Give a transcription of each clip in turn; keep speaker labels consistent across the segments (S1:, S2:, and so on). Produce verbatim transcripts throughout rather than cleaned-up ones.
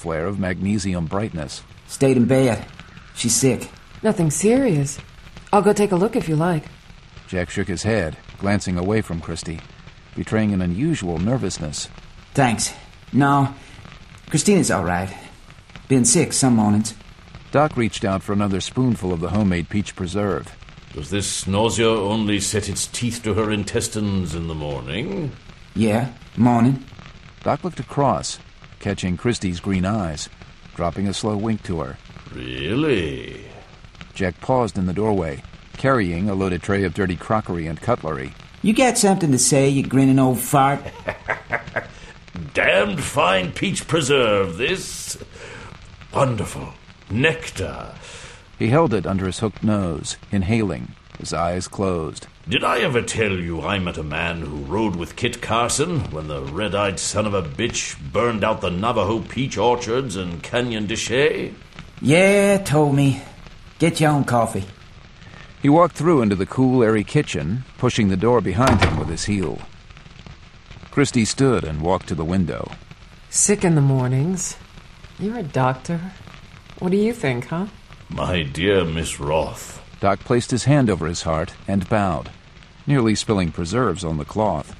S1: flare of magnesium brightness.
S2: Stayed in bed. She's sick.
S3: Nothing serious. I'll go take a look if you like.
S1: Jack shook his head, glancing away from Christy, betraying an unusual nervousness.
S2: Thanks. No, Christina's all right. Been sick some mornings.
S1: Doc reached out for another spoonful of the homemade peach preserve.
S4: Does this nausea only set its teeth to her intestines in the morning?
S2: Yeah, morning.
S1: Doc looked across, catching Christy's green eyes, dropping a slow wink to her.
S4: Really?
S1: Jack paused in the doorway, carrying a loaded tray of dirty crockery and cutlery.
S2: You got something to say, you grinning old fart?
S4: Damned fine peach preserve, this. Wonderful. Nectar.
S1: He held it under his hooked nose, inhaling, his eyes closed.
S4: Did I ever tell you I met a man who rode with Kit Carson when the red-eyed son of a bitch burned out the Navajo peach orchards in Canyon de Chelly?
S2: Yeah, told me. Get your own coffee.
S1: He walked through into the cool, airy kitchen, pushing the door behind him with his heel. Christy stood and walked to the window.
S3: Sick in the mornings. You're a doctor. What do you think, huh?
S4: My dear Miss Roth.
S1: Doc placed his hand over his heart and bowed, nearly spilling preserves on the cloth.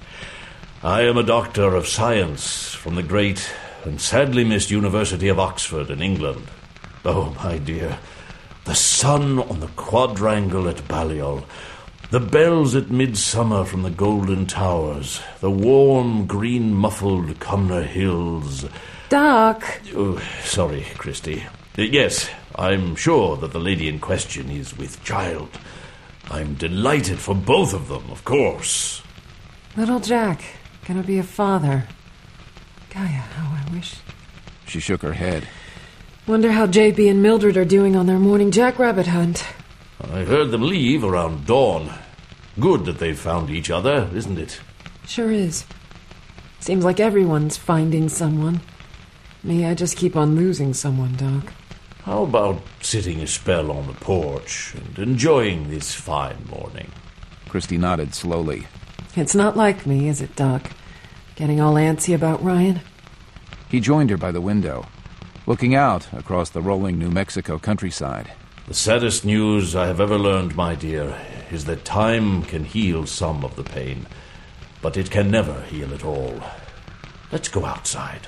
S4: I am a doctor of science from the great and sadly missed University of Oxford in England. Oh, my dear, the sun on the quadrangle at Balliol, the bells at midsummer from the golden towers, the warm, green-muffled Cumnor hills.
S3: Doc!
S4: Oh, sorry, Christy. Yes, I'm sure that the lady in question is with child. I'm delighted for both of them, of course.
S3: Little Jack, gonna be a father. Gaia, how I wish.
S1: She shook her head.
S3: Wonder how J B and Mildred are doing on their morning jackrabbit hunt.
S4: I heard them leave around dawn. Good that they've found each other, isn't it?
S3: Sure is. Seems like everyone's finding someone. Me, I just keep on losing someone, Doc.
S4: How about sitting a spell on the porch and enjoying this fine morning?
S1: Christy nodded slowly.
S3: It's not like me, is it, Doc? Getting all antsy about Ryan?
S1: He joined her by the window, looking out across the rolling New Mexico countryside.
S4: The saddest news I have ever learned, my dear, is that time can heal some of the pain, but it can never heal it all. Let's go outside.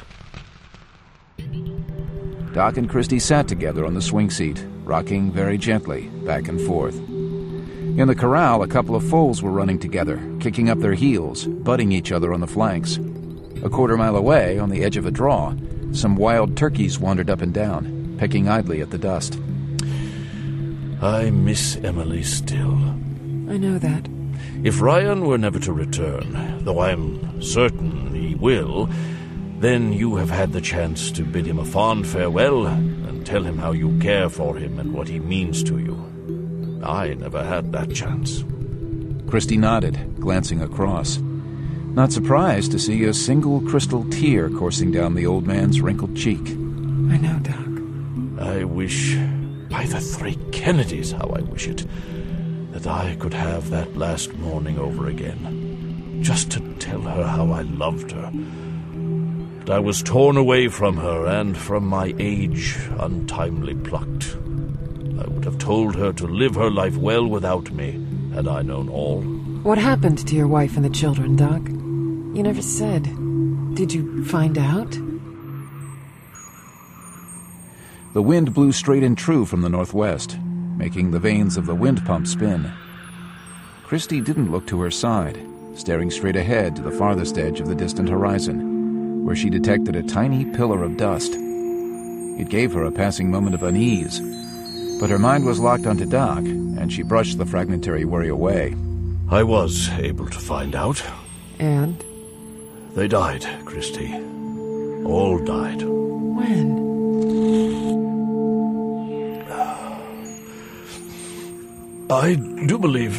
S1: Doc and Christy sat together on the swing seat, rocking very gently back and forth. In the corral, a couple of foals were running together, kicking up their heels, butting each other on the flanks. A quarter mile away, on the edge of a draw, some wild turkeys wandered up and down, pecking idly at the dust.
S4: I miss Emily still.
S3: I know that.
S4: If Ryan were never to return, though I'm certain he will, then you have had the chance to bid him a fond farewell and tell him how you care for him and what he means to you. I never had that chance.
S1: Christy nodded, glancing across, not surprised to see a single crystal tear coursing down the old man's wrinkled cheek.
S3: I know, Doc.
S4: I wish, by the three Kennedys, how I wish it, that I could have that last morning over again, just to tell her how I loved her. But I was torn away from her, and from my age untimely plucked. I would have told her to live her life well without me, had I known all.
S3: What happened to your wife and the children, Doc? You never said. Did you find out?
S1: The wind blew straight and true from the northwest, making the vanes of the wind pump spin. Christy didn't look to her side, staring straight ahead to the farthest edge of the distant horizon, where she detected a tiny pillar of dust. It gave her a passing moment of unease, but her mind was locked onto Doc, and she brushed the fragmentary worry away.
S4: I was able to find out.
S3: And?
S4: They died, Christy. All died.
S3: When?
S4: I do believe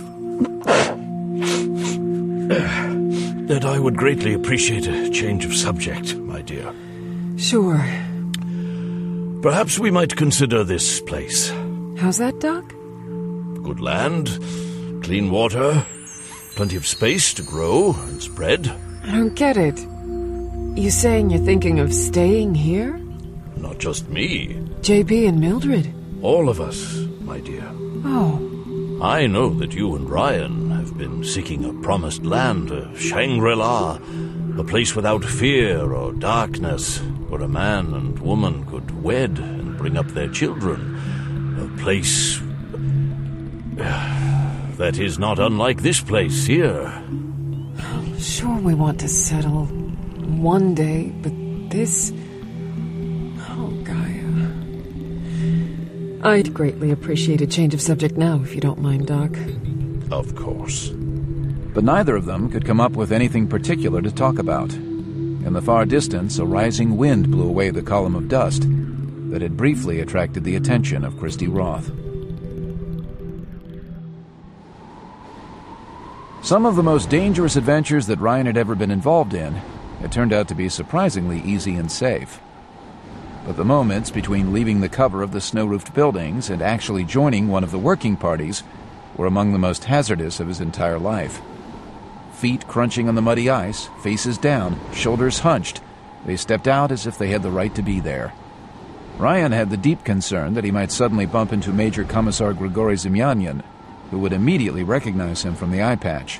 S4: that I would greatly appreciate a change of subject, my dear.
S3: Sure.
S4: Perhaps we might consider this place.
S3: How's that, Doc?
S4: Good land, clean water, plenty of space to grow and spread.
S3: I don't get it. You saying you're thinking of staying here?
S4: not just me.
S3: J P and Mildred.
S4: All of us, my dear.
S3: Oh.
S4: I know that you and Ryan have been seeking a promised land, a Shangri-La, a place without fear or darkness, where a man and woman could wed and bring up their children. A place that is not unlike this place here.
S3: Sure, we want to settle one day, but this... Oh, Gaia. I'd greatly appreciate a change of subject now, if you don't mind, Doc.
S4: Of course.
S1: But neither of them could come up with anything particular to talk about. In the far distance, a rising wind blew away the column of dust that had briefly attracted the attention of Christy Roth. Some of the most dangerous adventures that Ryan had ever been involved in had turned out to be surprisingly easy and safe. But the moments between leaving the cover of the snow-roofed buildings and actually joining one of the working parties were among the most hazardous of his entire life. Feet crunching on the muddy ice, faces down, shoulders hunched, they stepped out as if they had the right to be there. Ryan had the deep concern that he might suddenly bump into Major Commissar Grigory Zemyanyan, who would immediately recognize him from the eye patch.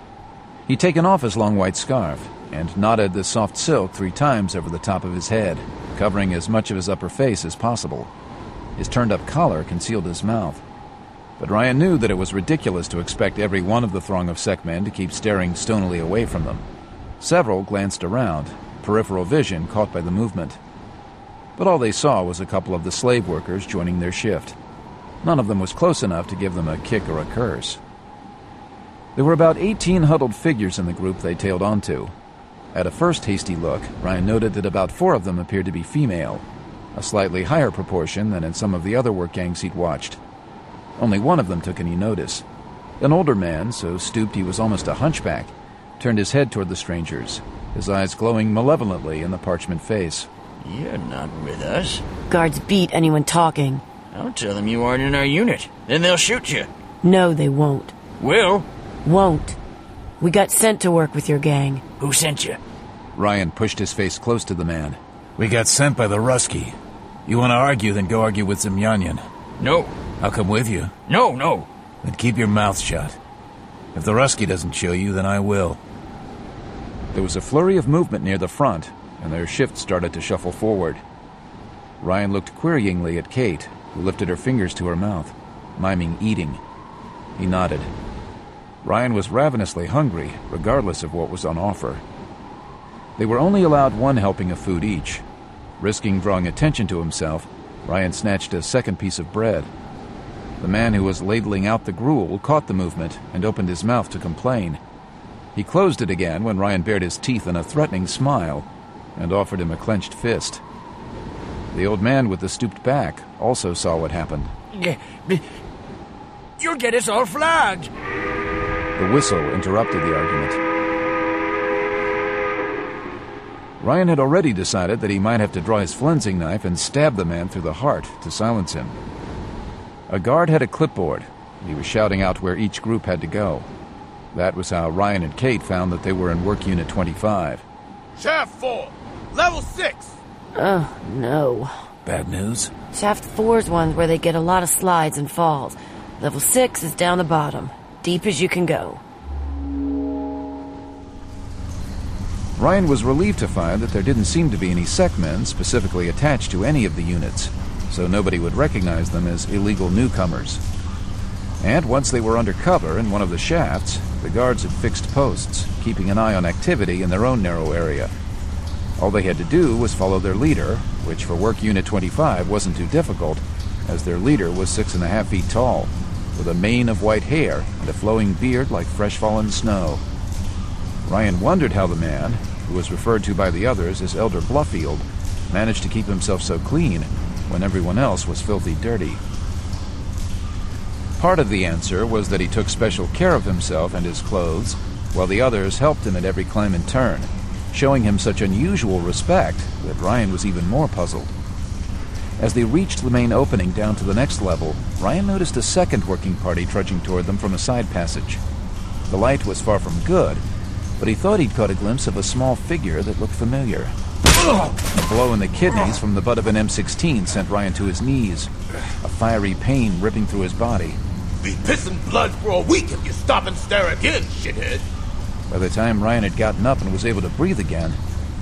S1: He'd taken off his long white scarf and knotted the soft silk three times over the top of his head, covering as much of his upper face as possible. His turned-up collar concealed his mouth. But Ryan knew that it was ridiculous to expect every one of the throng of Sekmen to keep staring stonily away from them. Several glanced around, peripheral vision caught by the movement. But all they saw was a couple of the slave workers joining their shift. None of them was close enough to give them a kick or a curse. There were about eighteen huddled figures in the group they tailed onto. At a first hasty look, Ryan noted that about four of them appeared to be female, a slightly higher proportion than in some of the other work gangs he'd watched. Only one of them took any notice. An older man, so stooped he was almost a hunchback, turned his head toward the strangers, his eyes glowing malevolently in the parchment face.
S5: You're not with us.
S6: Guards beat anyone talking.
S5: I'll tell them you aren't in our unit. Then they'll shoot you.
S6: No, they won't.
S5: Will?
S6: Won't. We got sent to work with your gang.
S5: Who sent you?
S1: Ryan pushed his face close to the man. We got sent by the Rusky. You want to argue, then go argue with Zemyanyan.
S5: No.
S1: I'll come with you.
S5: No, no.
S1: Then keep your mouth shut. If the Rusky doesn't show you, then I will. There was a flurry of movement near the front, and their shift started to shuffle forward. Ryan looked queryingly at Kate, who lifted her fingers to her mouth, miming eating. He nodded. Ryan was ravenously hungry, regardless of what was on offer. They were only allowed one helping of food each. Risking drawing attention to himself, Ryan snatched a second piece of bread. The man who was ladling out the gruel caught the movement and opened his mouth to complain. He closed it again when Ryan bared his teeth in a threatening smile and offered him a clenched fist. The old man with the stooped back also saw what happened.
S5: You'll get us all flogged.
S1: The whistle interrupted the argument. Ryan had already decided that he might have to draw his flensing knife and stab the man through the heart to silence him. A guard had a clipboard. He was shouting out where each group had to go. That was how Ryan and Kate found that they were in Work Unit twenty-five.
S7: Shaft four, level six.
S6: Oh, no.
S1: Bad news?
S6: Shaft four's one's where they get a lot of slides and falls. Level six is down the bottom, deep as you can go.
S1: Ryan was relieved to find that there didn't seem to be any Sekmen specifically attached to any of the units, so nobody would recognize them as illegal newcomers. And once they were under cover in one of the shafts, the guards had fixed posts, keeping an eye on activity in their own narrow area. All they had to do was follow their leader, which for Work Unit twenty-five wasn't too difficult, as their leader was six and a half feet tall, with a mane of white hair and a flowing beard like fresh fallen snow. Ryan wondered how the man, who was referred to by the others as Elder Bluffield, managed to keep himself so clean when everyone else was filthy dirty. Part of the answer was that he took special care of himself and his clothes, while the others helped him at every climb and turn, showing him such unusual respect that Ryan was even more puzzled. As they reached the main opening down to the next level, Ryan noticed a second working party trudging toward them from a side passage. The light was far from good, but he thought he'd caught a glimpse of a small figure that looked familiar. A blow in the kidneys from the butt of an M sixteen sent Ryan to his knees, a fiery pain ripping through his body.
S7: Be pissing blood for a week if you stop and stare again, shithead.
S1: By the time Ryan had gotten up and was able to breathe again,